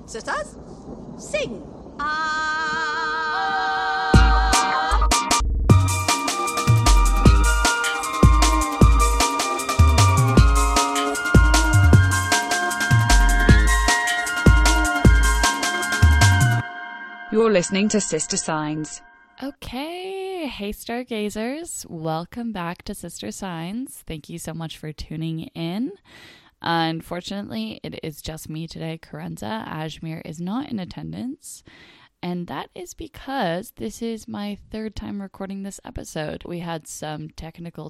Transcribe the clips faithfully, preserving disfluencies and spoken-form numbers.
Sisters, sing. Ah. You're listening to Sister Signs. Okay, hey stargazers, welcome back to Sister Signs. Thank you so much for tuning in. Unfortunately, it is just me today, Karenza. Ajmer is not in attendance, and that is because this is my third time recording this episode. We had some technical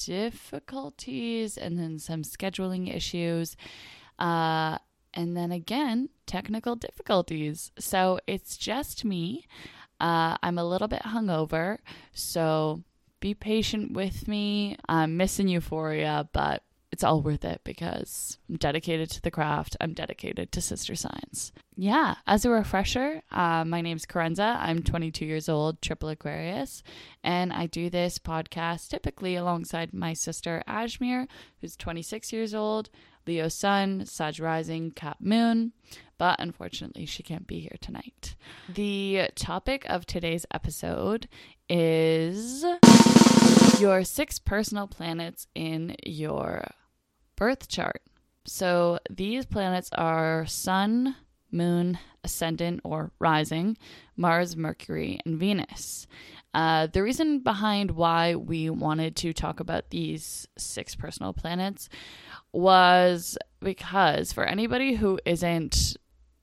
difficulties and then some scheduling issues, uh, and then again, technical difficulties. So it's just me. Uh, I'm a little bit hungover, so be patient with me. I'm missing Euphoria, but it's all worth it because I'm dedicated to the craft. I'm dedicated to Sister Signs. Yeah, as a refresher, uh, my name's Karenza. I'm twenty-two years old, triple Aquarius, and I do this podcast typically alongside my sister Ajmer, who's twenty-six years old, Leo Sun, Sag Rising, Cap Moon, but unfortunately she can't be here tonight. The topic of today's episode is your six personal planets in your birth chart. So these planets are Sun, Moon, Ascendant or Rising, Mars, Mercury, and Venus. Uh, the reason behind why we wanted to talk about these six personal planets was because for anybody who isn't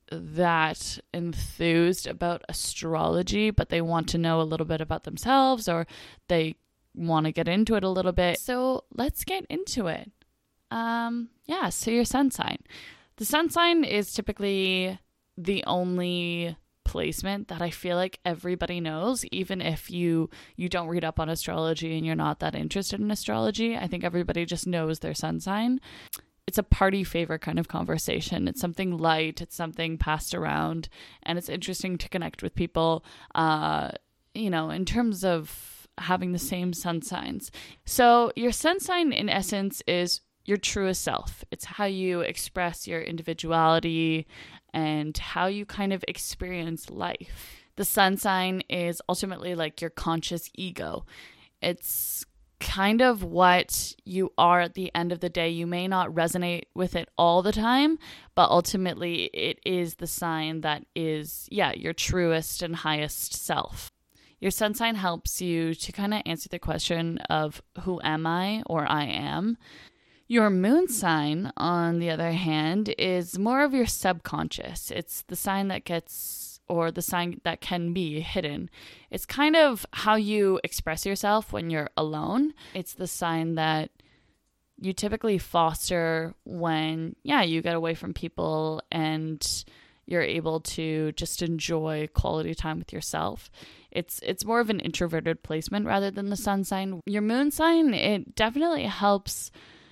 that enthused about astrology, but they want to know a little bit about themselves or they want to get into it a little bit. So let's get into it. Um, yeah, so your sun sign. The sun sign is typically the only placement that I feel like everybody knows, even if you you don't read up on astrology and you're not that interested in astrology. I think everybody just knows their sun sign. It's a party favor kind of conversation. It's something light, it's something passed around, and it's interesting to connect with people, uh, you know, in terms of having the same sun signs. So your sun sign in essence is your truest self. It's how you express your individuality and how you kind of experience life. The sun sign is ultimately like your conscious ego. It's kind of what you are at the end of the day. You may not resonate with it all the time, but ultimately it is the sign that is, yeah, your truest and highest self. Your sun sign helps you to kind of answer the question of who am I or I am. Your moon sign, on the other hand, is more of your subconscious. It's the sign that gets, or the sign that can be hidden. It's kind of how you express yourself when you're alone. It's the sign that you typically foster when, yeah, you get away from people and you're able to just enjoy quality time with yourself. It's it's more of an introverted placement rather than the sun sign. Your moon sign, it definitely helps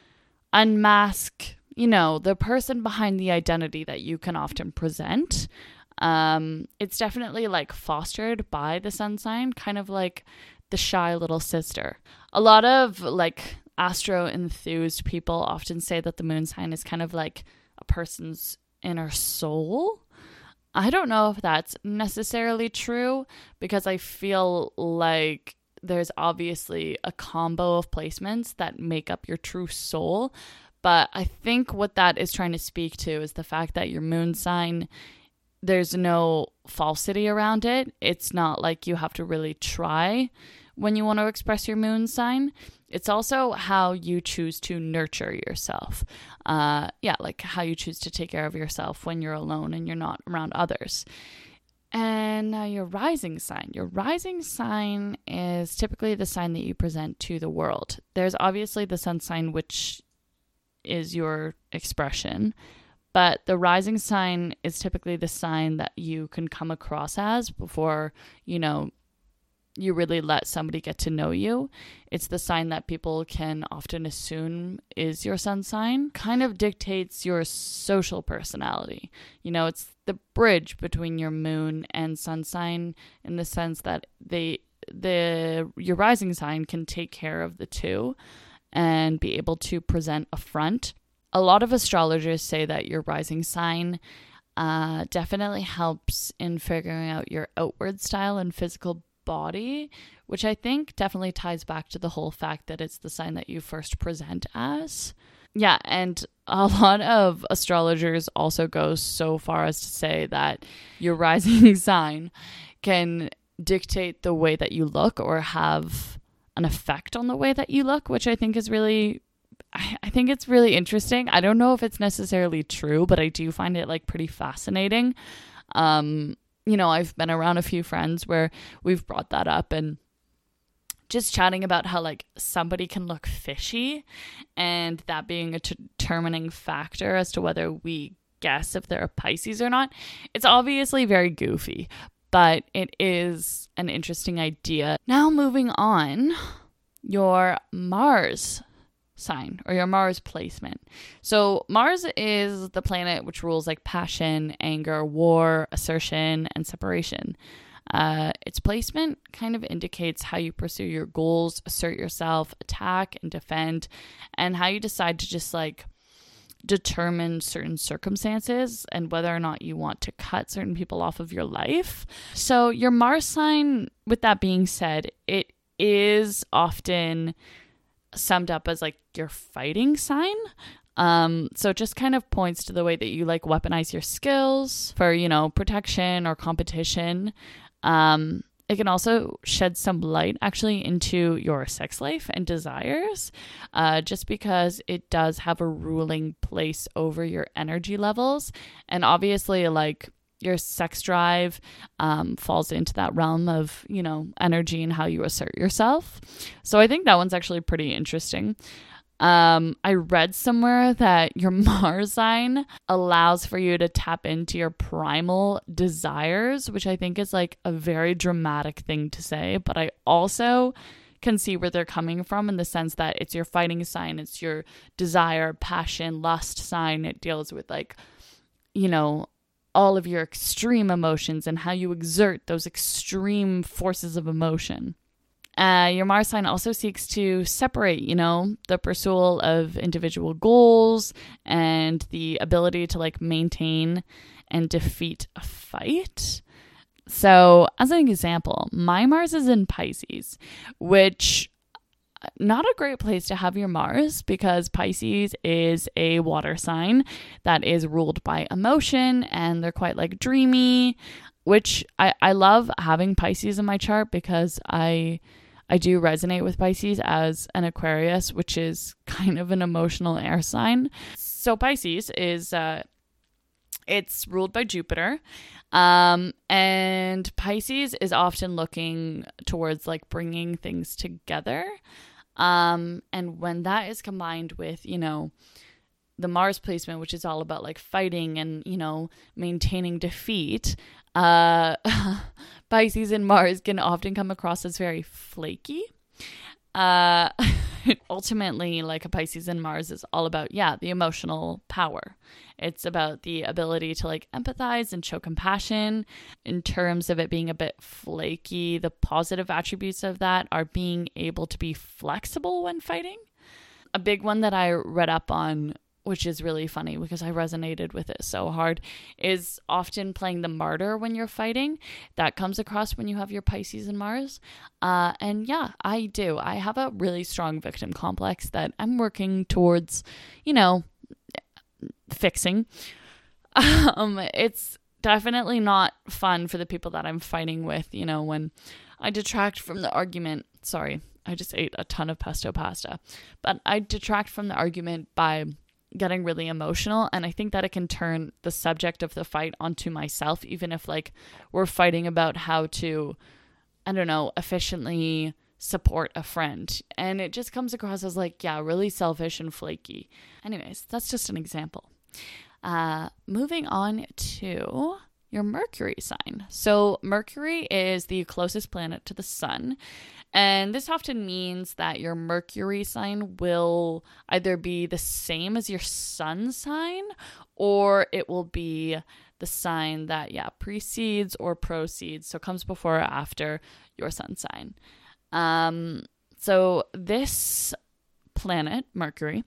unmask, you know, the person behind the identity that you can often present. Um, it's definitely like fostered by the sun sign, kind of like the shy little sister. A lot of like astro enthused people often say that the moon sign is kind of like a person's inner soul. I don't know if that's necessarily true because I feel like there's obviously a combo of placements that make up your true soul. But I think what that is trying to speak to is the fact that your moon sign, there's no falsity around it. It's not like you have to really try when you want to express your moon sign. It's also how you choose to nurture yourself. Uh, yeah, like how you choose to take care of yourself when you're alone and you're not around others. And now your rising sign. Your rising sign is typically the sign that you present to the world. There's obviously the sun sign, which is your expression, but the rising sign is typically the sign that you can come across as before, you know, you really let somebody get to know you. It's the sign that people can often assume is your sun sign. Kind of dictates your social personality. You know, it's the bridge between your moon and sun sign in the sense that they the your rising sign can take care of the two and be able to present a front. A lot of astrologers say that your rising sign uh, definitely helps in figuring out your outward style and physical body, which I think definitely ties back to the whole fact that it's the sign that you first present as. Yeah, and a lot of astrologers also go so far as to say that your rising sign can dictate the way that you look or have an effect on the way that you look, which I think is really, I, I think it's really interesting. I don't know if it's necessarily true, but I do find it like pretty fascinating. Um, you know, I've been around a few friends where we've brought that up and just chatting about how like somebody can look fishy and that being a t- determining factor as to whether we guess if they're a Pisces or not. It's obviously very goofy, but it is an interesting idea. Now moving on, your Mars sign or your Mars placement. So Mars is the planet which rules like passion, anger, war, assertion, and separation. Uh, its placement kind of indicates how you pursue your goals, assert yourself, attack and defend, and how you decide to just like determine certain circumstances and whether or not you want to cut certain people off of your life. So your Mars sign, with that being said, it is often summed up as like your fighting sign. Um, so it just kind of points to the way that you like weaponize your skills for, you know, protection or competition. Um, it can also shed some light actually into your sex life and desires, uh, just because it does have a ruling place over your energy levels. And obviously, like, your sex drive um, falls into that realm of, you know, energy and how you assert yourself. So I think that one's actually pretty interesting. Um, I read somewhere that your Mars sign allows for you to tap into your primal desires, which I think is like a very dramatic thing to say, but I also can see where they're coming from in the sense that it's your fighting sign, it's your desire, passion, lust sign. It deals with like, you know, all of your extreme emotions and how you exert those extreme forces of emotion. Uh, your Mars sign also seeks to separate, you know, the pursuit of individual goals and the ability to like maintain and defeat a fight. So as an example, my Mars is in Pisces, which not a great place to have your Mars because Pisces is a water sign that is ruled by emotion and they're quite like dreamy, which I, I love having Pisces in my chart because I I do resonate with Pisces as an Aquarius, which is kind of an emotional air sign. So Pisces is, uh, it's ruled by Jupiter. Um, and Pisces is often looking towards like bringing things together. Um, and when that is combined with, you know, the Mars placement, which is all about like fighting and, you know, maintaining defeat, uh, Pisces and Mars can often come across as very flaky. Uh, ultimately, like a Pisces and Mars is all about, yeah, the emotional power. It's about the ability to like empathize and show compassion. In terms of it being a bit flaky, the positive attributes of that are being able to be flexible when fighting. A big one that I read up on, which is really funny because I resonated with it so hard, is often playing the martyr when you're fighting. That comes across when you have your Pisces and Mars. Uh, and yeah, I do. I have a really strong victim complex that I'm working towards, you know, fixing. Um, it's definitely not fun for the people that I'm fighting with, you know, when I detract from the argument. Sorry, I just ate a ton of pesto pasta. But I detract from the argument by getting really emotional, and I think that it can turn the subject of the fight onto myself, even if like we're fighting about how to, I don't know, efficiently support a friend, and it just comes across as like, yeah, really selfish and flaky. Anyways, that's just an example. Uh, moving on to your Mercury sign. So Mercury is the closest planet to the sun. And this often means that your Mercury sign will either be the same as your sun sign, or it will be the sign that, yeah, precedes or proceeds. So comes before or after your sun sign. Um, so this planet, Mercury,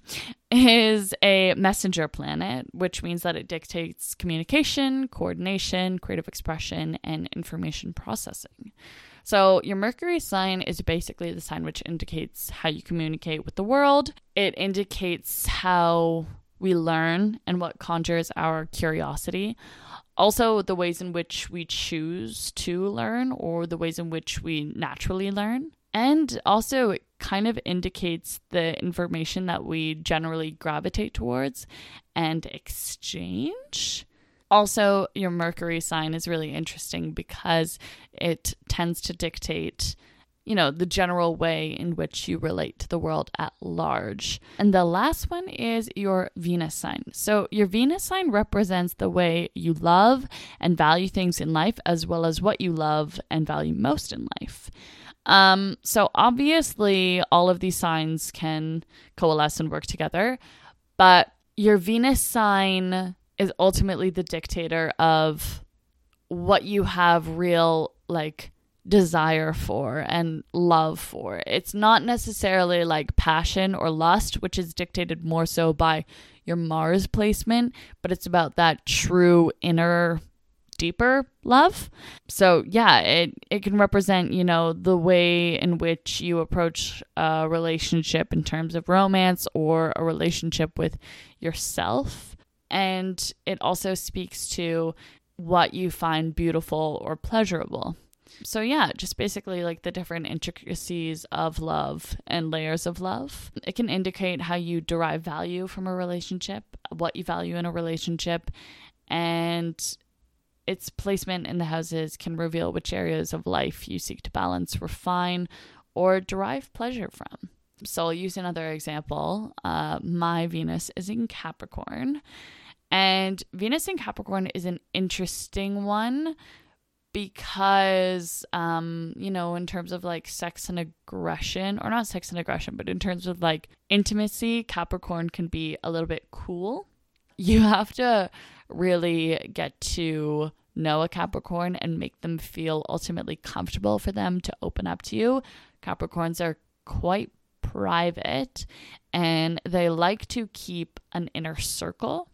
is a messenger planet, which means that it dictates communication, coordination, creative expression, and information processing. So your Mercury sign is basically the sign which indicates how you communicate with the world. It indicates how we learn and what conjures our curiosity. Also, the ways in which we choose to learn or the ways in which we naturally learn. And also, it kind of indicates the information that we generally gravitate towards and exchange. Also, your Mercury sign is really interesting because it tends to dictate, you know, the general way in which you relate to the world at large. And the last one is your Venus sign. So your Venus sign represents the way you love and value things in life, as well as what you love and value most in life. Um, so obviously all of these signs can coalesce and work together, but your Venus sign is ultimately the dictator of what you have real, like, desire for and love for. It's not necessarily like passion or lust, which is dictated more so by your Mars placement, but it's about that true inner deeper love. So yeah, it it can represent, you know, the way in which you approach a relationship in terms of romance or a relationship with yourself. And it also speaks to what you find beautiful or pleasurable. So yeah, just basically like the different intricacies of love and layers of love. It can indicate how you derive value from a relationship, what you value in a relationship, and its placement in the houses can reveal which areas of life you seek to balance, refine, or derive pleasure from. So I'll use another example. Uh, my Venus is in Capricorn, and Venus in Capricorn is an interesting one because, um, you know, in terms of like sex and aggression, or not sex and aggression, but in terms of like intimacy, Capricorn can be a little bit cool. You have to really get to know a Capricorn and make them feel ultimately comfortable for them to open up to you. Capricorns are quite private and they like to keep an inner circle.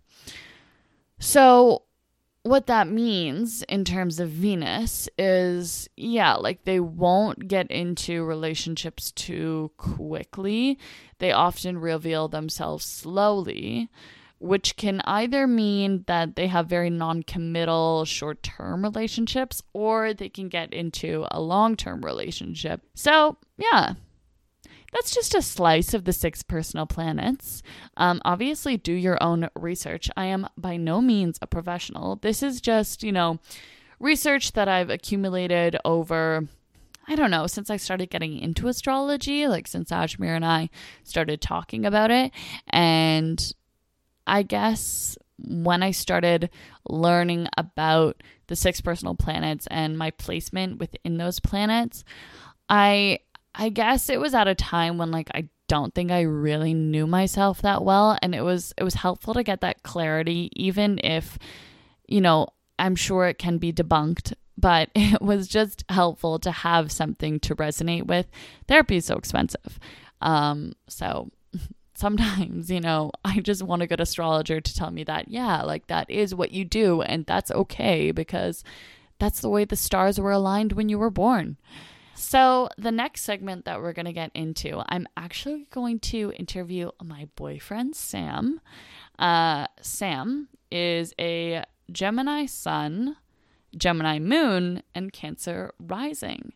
So what that means in terms of Venus is, yeah, like they won't get into relationships too quickly. They often reveal themselves slowly, which can either mean that they have very non-committal short-term relationships, or they can get into a long-term relationship. So, yeah, that's just a slice of the six personal planets. Um, obviously, do your own research. I am by no means a professional. This is just, you know, research that I've accumulated over, I don't know, since I started getting into astrology, like since Ajmer and I started talking about it. And I guess when I started learning about the six personal planets and my placement within those planets, I I guess it was at a time when like I don't think I really knew myself that well, and it was it was helpful to get that clarity, even if, you know, I'm sure it can be debunked, but it was just helpful to have something to resonate with. Therapy is so expensive. Um, so sometimes, you know, I just want a good astrologer to tell me that, yeah, like that is what you do, and that's okay because that's the way the stars were aligned when you were born. So the next segment that we're going to get into, I'm actually going to interview my boyfriend, Sam. Uh, Sam is a Gemini sun, Gemini moon, and Cancer rising.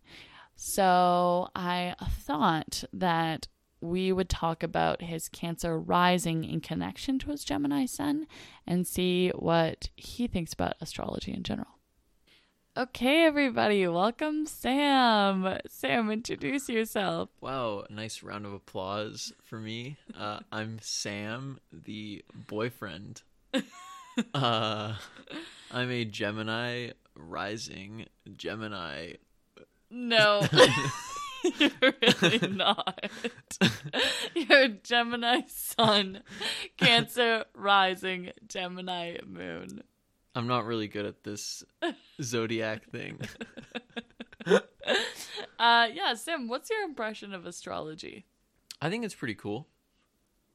So I thought that we would talk about his Cancer rising in connection to his Gemini sun and see what he thinks about astrology in general. Okay, everybody, welcome Sam. Sam, introduce yourself. Wow, nice round of applause for me. Uh, I'm Sam, the boyfriend. Uh, I'm a Gemini rising Gemini. No, you're really not. You're a Gemini sun, Cancer rising, Gemini moon. I'm not really good at this zodiac thing. uh, yeah, Sam, what's your impression of astrology? I think it's pretty cool.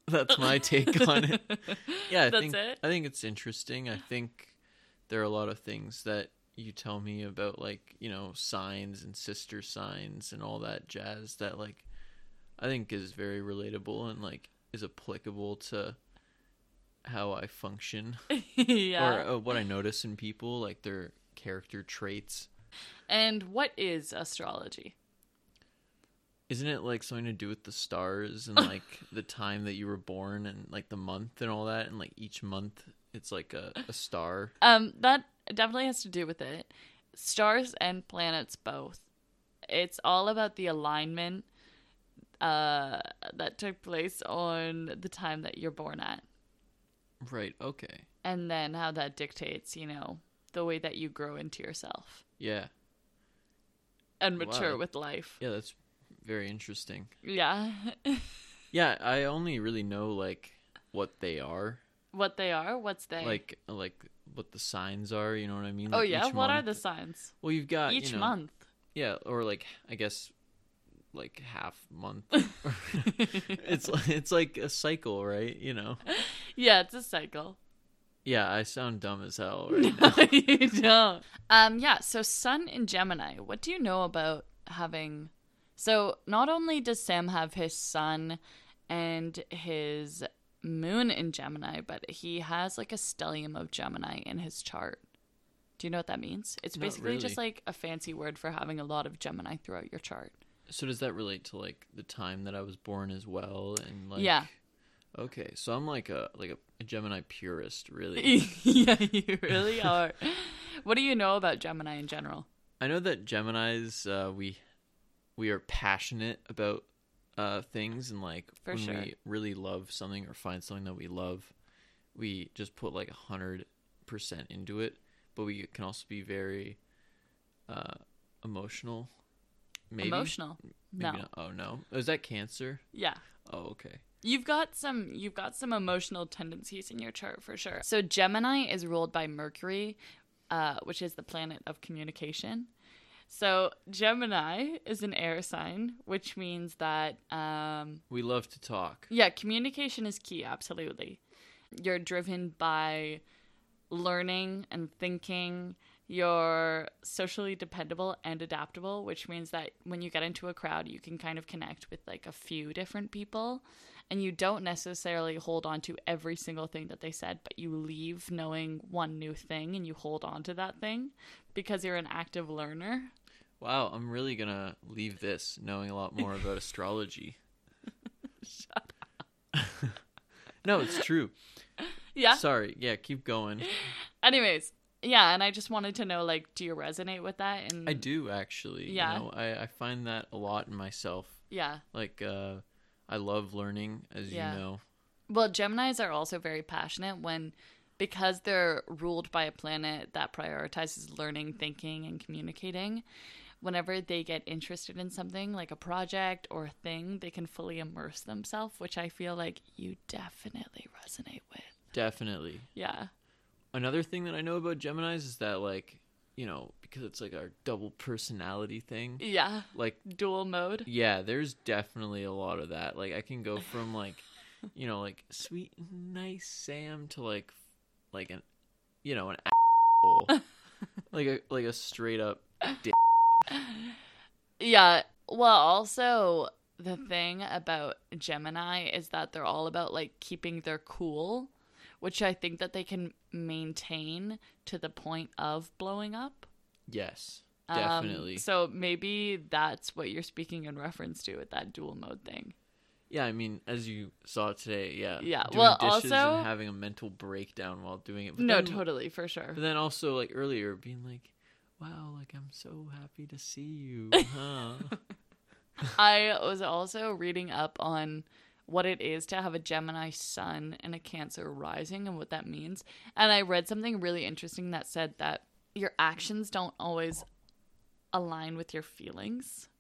that's my take on it. Yeah, I That's think it? I think it's interesting. I think there are a lot of things that you tell me about, like, you know, signs and sister signs and all that jazz that, like, I think is very relatable and, like, is applicable to how I function Yeah. or uh, what I notice in people, like their character traits. And what is astrology? Isn't it like something to do with the stars and like the time that you were born and like the month and all that, and like each month it's like a, a star? Um, that definitely has to do with it. Stars and planets both. It's all about the alignment uh, that took place on the time that you're born at. Right, okay. And then how that dictates, you know, the way that you grow into yourself Yeah. and mature Wow. with life. Yeah, that's very interesting. Yeah. Yeah, I only really know like what they are. What they are? What's they? Like like what the signs are, you know what I mean? oh, Like, yeah? each What are month- the signs? Well, you've got Each you know, month. Yeah, or like I guess like half month. it's it's like a cycle, right? You know. Yeah, it's a cycle. Yeah, I sound dumb as hell right No, now. you don't. Um, yeah, so Sun in Gemini. What do you know about having... So not only does Sam have his sun and his moon in Gemini, but he has like a stellium of Gemini in his chart. Do you know what that means? It's Not basically really. just like a fancy word for having a lot of Gemini throughout your chart. So does that relate to like the time that I was born as well, and like Yeah. Okay, so I'm like a like a, a Gemini purist, really. Yeah, you really are. What do you know about Gemini in general? I know that Geminis uh, we we are passionate about uh, things, and like For when sure. we really love something or find something that we love, we just put like a hundred percent into it. But we can also be very uh, emotional. Maybe Emotional? Maybe No. not. Oh no, is that Cancer? Yeah. Oh okay. You've got some you've got some emotional tendencies in your chart for sure. So Gemini is ruled by Mercury, uh, which is the planet of communication. So Gemini is an air sign, which means that um, We love to talk. yeah, communication is key, absolutely. You're driven by learning and thinking. You're socially dependable and adaptable, which means that when you get into a crowd, you can kind of connect with like a few different people, and you don't necessarily hold on to every single thing that they said, but you leave knowing one new thing and you hold on to that thing because you're an active learner. Wow, I'm really gonna leave this knowing a lot more about astrology. Shut up. No, it's true. Yeah. Sorry. Yeah, keep going. Anyways, yeah, and I just wanted to know, like, do you resonate with that? And I do actually. Yeah. You know, I, I find that a lot in myself. Yeah. Like, uh, I love learning, as Yeah. you know. Well, Geminis are also very passionate when, because they're ruled by a planet that prioritizes learning, thinking, and communicating. Whenever they get interested in something, like a project or a thing, they can fully immerse themselves, which I feel like you definitely resonate with. Definitely. Yeah. Another thing that I know about Geminis is that, like, you know, because it's like our double personality thing. Yeah. Like, Dual mode. yeah, there's definitely a lot of that. Like, I can go from like, you know, like sweet, nice Sam to like, like an, you know, an asshole. like a like a straight up dick. Yeah. Well, also, the thing about Gemini is that they're all about, like, keeping their cool, which I think that they can maintain to the point of blowing up. Yes, Um, definitely. so maybe that's what you're speaking in reference to with that dual mode thing. Yeah, I mean, as you saw today, yeah. Yeah, doing well, dishes also- and having a mental breakdown while doing it. But No, then, totally, for sure. But then also, like, earlier, being like, wow, like, I'm so happy to see you, huh? I was also reading up on what it is to have a Gemini sun and a Cancer rising and what that means. And I read something really interesting that said that your actions don't always align with your feelings.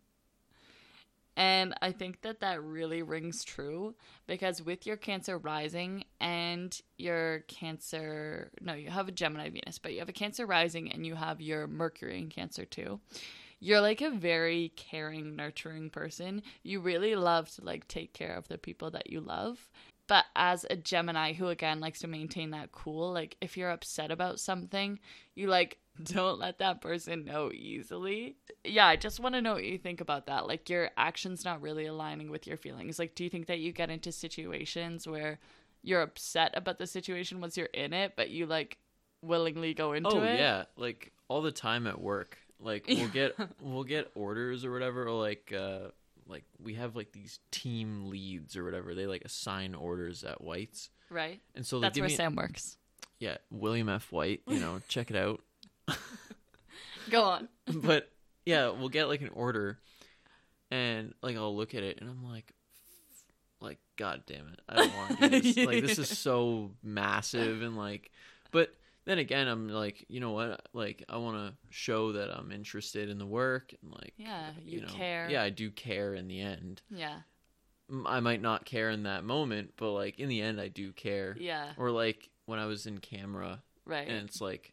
And I think that that really rings true because with your Cancer rising and your Cancer, no, you have a Gemini Venus, but you have a Cancer rising and you have your Mercury in Cancer too. you're like a very caring, nurturing person. You really love to like take care of the people that you love. But as a Gemini who, again, likes to maintain that cool, like, if you're upset about something, you, like, don't let that person know easily. Yeah, I just want to know what you think about that. Like, your actions not really aligning with your feelings. Like, do you think that you get into situations where you're upset about the situation once you're in it, but you, like, willingly go into oh, it? Oh, yeah. Like, all the time at work. Like, we'll get we'll get orders or whatever, or, like, uh... like we have like these team leads or whatever. They like assign orders at White's. Right. And so they that's give where me, Sam works. Yeah, William F. White, you know, check it out. Go on. But yeah, we'll get like an order and like I'll look at it and I'm like like god damn it. I don't want to do this. Like this is so massive and like but then again, I'm like, you know what? Like, I want to show that I'm interested in the work and like, yeah, you, you know, care. Yeah, I do care in the end. Yeah. I might not care in that moment, but like in the end, I do care. Yeah. Or like when I was in camera, right? And it's like,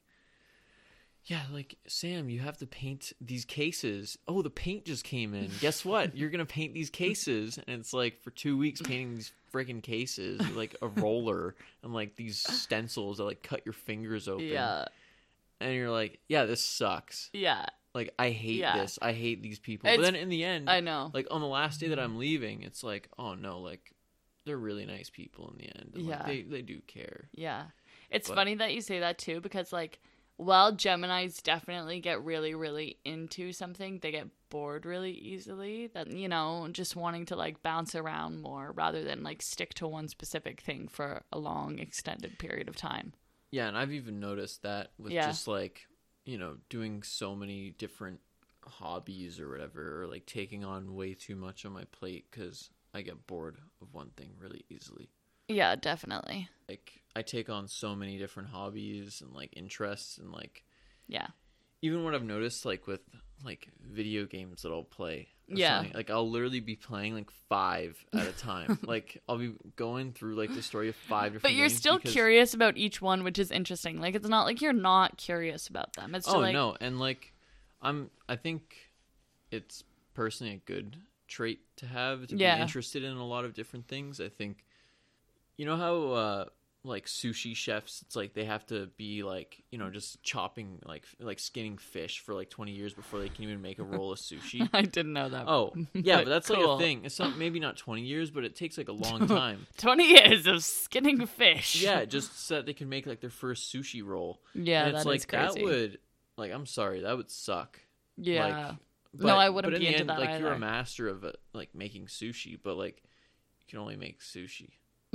yeah, like Sam, you have to paint these cases. Oh, the paint just came in. Guess what? You're gonna paint these cases, and it's like for two weeks painting these freaking cases, with, like a roller and like these stencils that like cut your fingers open. Yeah. And you're like, yeah, this sucks. Yeah. Like I hate yeah. this. I hate these people. It's, but then in the end, I know. Like on the last day that I'm leaving, it's like, oh no, like they're really nice people in the end. And, yeah. Like, they they do care. Yeah. It's but, funny that you say that too, because like while Geminis definitely get really, really into something, they get bored really easily. That, you know, just wanting to like bounce around more rather than like stick to one specific thing for a long extended period of time. Yeah, and I've even noticed that with yeah. just like, you know, doing so many different hobbies or whatever, or like taking on way too much on my plate because I get bored of one thing really easily. Yeah, definitely. Like I take on so many different hobbies and like interests and like yeah. Even what I've noticed like with like video games that I'll play. Yeah. Something. Like I'll literally be playing like five at a time. Like I'll be going through like the story of five different But you're games still because... curious about each one, which is interesting. Like it's not like you're not curious about them. It's just oh like... no, and like I'm I think it's personally a good trait to have to yeah. be interested in a lot of different things. I think you know how uh like sushi chefs, it's like they have to be like, you know, just chopping like like skinning fish for like twenty years before they can even make a roll of sushi. I didn't know that. Oh, yeah, but that's cool. like a thing. It's not maybe not twenty years, but it takes like a long time. twenty years of skinning fish. Yeah, just so that they can make like their first sushi roll. Yeah, and it's that like is crazy. that would like I'm sorry, that would suck. Yeah. Like, but, no, I wouldn't but in be the into end, that like either. you're a master of it, like making sushi, but like you can only make sushi.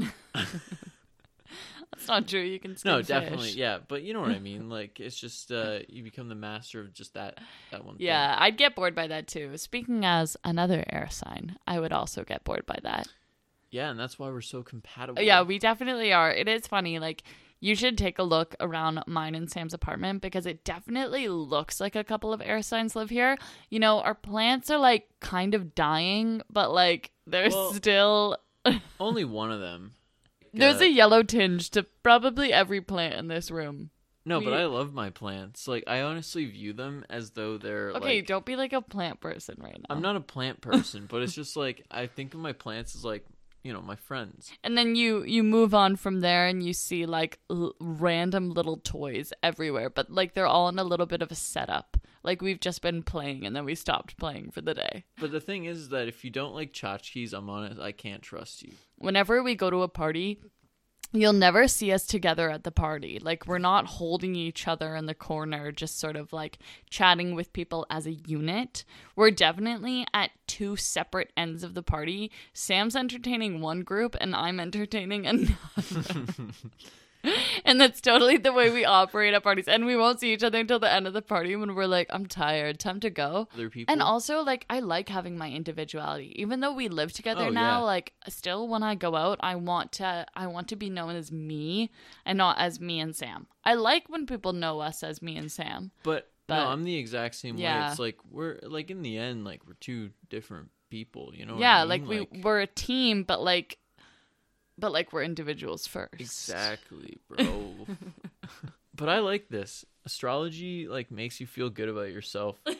That's not true. You can skin No, fish. definitely, yeah. But you know what I mean. Like it's just uh, you become the master of just that that one. Yeah, thing. I'd get bored by that too. Speaking as another air sign, I would also get bored by that. Yeah, and that's why we're so compatible. Yeah, we definitely are. It is funny. Like you should take a look around mine and Sam's apartment because it definitely looks like a couple of air signs live here. You know, our plants are like kind of dying, but like they're Well, still. Only one of them. There's uh, a yellow tinge to probably every plant in this room. No, we... but I love my plants. Like I honestly view them as though they're okay. like, Don't be like a plant person right now. I'm not a plant person, but it's just like I think of my plants as like, you know, my friends. And then you you move on from there and you see like l- random little toys everywhere, but like they're all in a little bit of a setup. Like we've just been playing and then we stopped playing for the day. But the thing is that if you don't like tchotchkes, I'm honest, I can't trust you. Whenever we go to a party, you'll never see us together at the party. Like we're not holding each other in the corner, just sort of like chatting with people as a unit. We're definitely at two separate ends of the party. Sam's entertaining one group and I'm entertaining another. And that's totally the way we operate at parties. And we won't see each other until the end of the party when we're like, I'm tired, time to go. Other people. And also, like, I like having my individuality. Even though we live together Oh, now, yeah. like, still when I go out, I want to I want to be known as me and not as me and Sam. I like when people know us as me and Sam. But, But- no, I'm the exact same yeah. way. It's like we're like in the end, like we're two different people. You know? What yeah, I mean? like, we we're a team, but like but like we're individuals first. Exactly, bro. But I like this. Astrology like makes you feel good about yourself.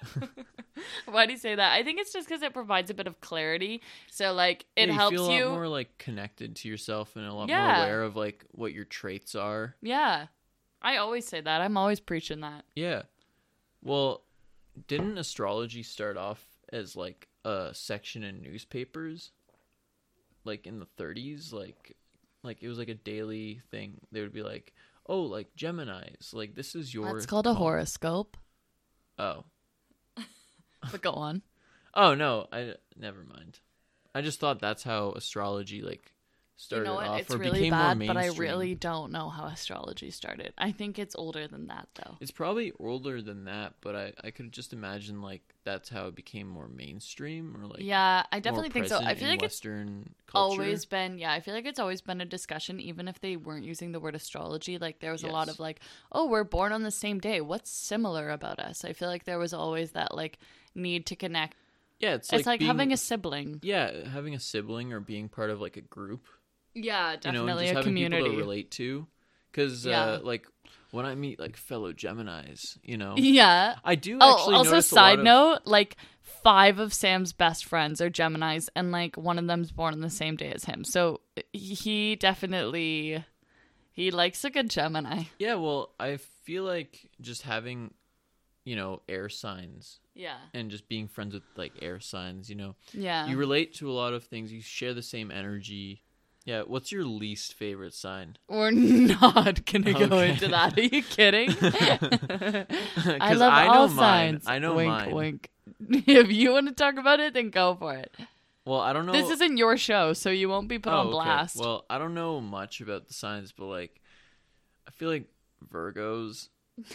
Why do you say that? I think it's just because it provides a bit of clarity. So, like, it Yeah, you helps feel a you. lot more like connected to yourself and a lot Yeah. more aware of like what your traits are. Yeah. I always say that. I'm always preaching that. Yeah. Well, didn't astrology start off as like a section in newspapers? Like in the thirties, like like it was like a daily thing. They would be like, "Oh, like Geminis, like this is your." That's called a call." horoscope. Oh. But go on. Oh no, I never mind. I just thought that's how astrology like started You know what? off It's or really became bad, more but I mainstream. really don't know how astrology started. I think it's older than that, though. It's probably older than that, but I I could just imagine like that's how it became more mainstream or like Yeah, I more definitely think so. I present feel in like it's Western culture. always been, yeah, I feel like it's always been a discussion, even if they weren't using the word astrology. Like, there was a lot Yes. of like, oh, we're born on the same day. What's similar about us? I feel like there was always that like need to connect. Yeah, it's, It's like, being, having a sibling. yeah, having a sibling or being part of like a group, Yeah, you definitely know, and just a having community. people to relate to. Because Yeah. uh, like when I meet like fellow Geminis, you know, Yeah. I do Oh, actually also, notice a side lot of- note, like five of Sam's best friends are Geminis, and like one of them's born on the same day as him. So he definitely he likes a good Gemini. Yeah, well, I feel like just having, you know, air signs Yeah. and just being friends with like air signs, you know, Yeah. you relate to a lot of things. You share the same energy. Yeah, what's your least favorite sign? We're not gonna go Okay. into that. Are you kidding? I Because love I know all mine. signs. I know wink, mine. wink. If you want to talk about it, then go for it. Well, I don't know. This isn't your show, so you won't be put Oh, on okay. blast. Well, I don't know much about the signs, but like, I feel like Virgos.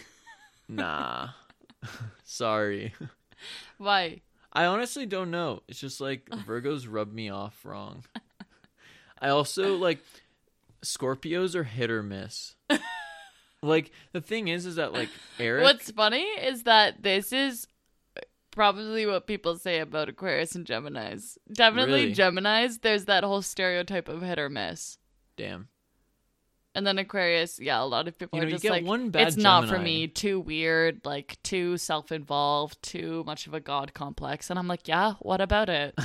Nah, sorry. Why? I honestly don't know. It's just like Virgos rub me off wrong. I also like Scorpios are hit or miss. Like the thing is, is that like Eric. What's funny is that this is probably what people say about Aquarius and Geminis. Definitely Really? Geminis, there's that whole stereotype of hit or miss. Damn. And then Aquarius, yeah, a lot of people You are know, you just get like, one bad it's not for Gemini. me, too weird, like too self-involved, too much of a god complex. And I'm like, yeah, what about it?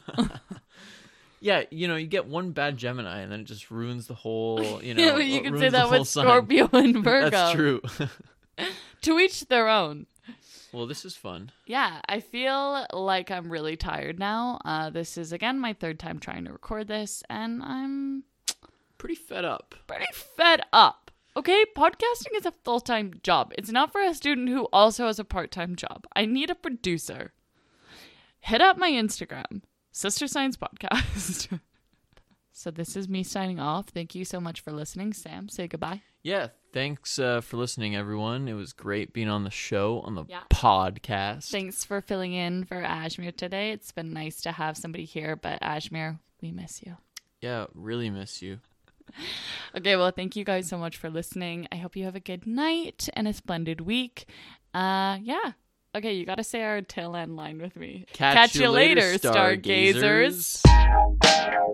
Yeah, you know, you get one bad Gemini and then it just ruins the whole, you know. Yeah, but you it can ruins say the that whole with sign. Scorpio and Virgo. That's true. To each their own. Well, this is fun. Yeah, I feel like I'm really tired now. Uh, this is, again, my third time trying to record this, and I'm Pretty fed up. pretty fed up. Okay, podcasting is a full-time job. It's not for a student who also has a part-time job. I need a producer. Hit up my Instagram, Sister Science Podcast. So this is me signing off. Thank you so much for listening. Sam, say goodbye. Yeah, thanks uh, for listening, everyone. It was great being on the show, on the Yeah. podcast. Thanks for filling in for Ashmir today. It's been nice to have somebody here, but Ashmir, we miss you. Yeah, really miss you. Okay, well, thank you guys so much for listening. I hope you have a good night and a splendid week. Uh, yeah. Okay, you got to say our tail end line with me. Catch you later, stargazers. stargazers.